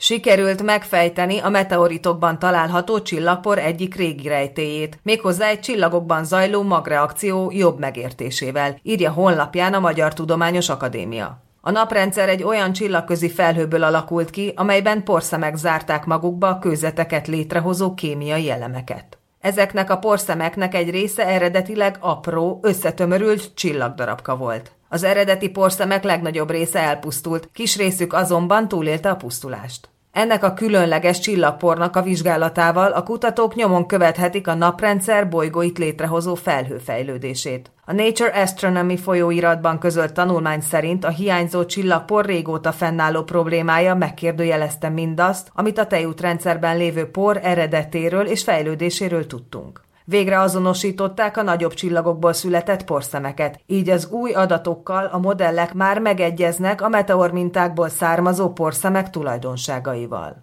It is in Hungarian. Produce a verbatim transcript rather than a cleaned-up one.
Sikerült megfejteni a meteoritokban található csillagpor egyik régi rejtélyét, méghozzá egy csillagokban zajló magreakció jobb megértésével, írja honlapján a Magyar Tudományos Akadémia. A naprendszer egy olyan csillagközi felhőből alakult ki, amelyben porszemek zárták magukba a kőzeteket létrehozó kémiai elemeket. Ezeknek a porszemeknek egy része eredetileg apró, összetömörült csillagdarabka volt. Az eredeti porszemek legnagyobb része elpusztult, kis részük azonban túlélte a pusztulást. Ennek a különleges csillagpornak a vizsgálatával a kutatók nyomon követhetik a naprendszer bolygóit létrehozó felhő fejlődését. A Nature Astronomy folyóiratban közölt tanulmány szerint a hiányzó csillagpor régóta fennálló problémája megkérdőjelezte mindazt, amit a tejútrendszerben lévő por eredetéről és fejlődéséről tudtunk. Végre azonosították a nagyobb csillagokból született porszemeket, így az új adatokkal a modellek már megegyeznek a meteormintákból származó porszemek tulajdonságaival.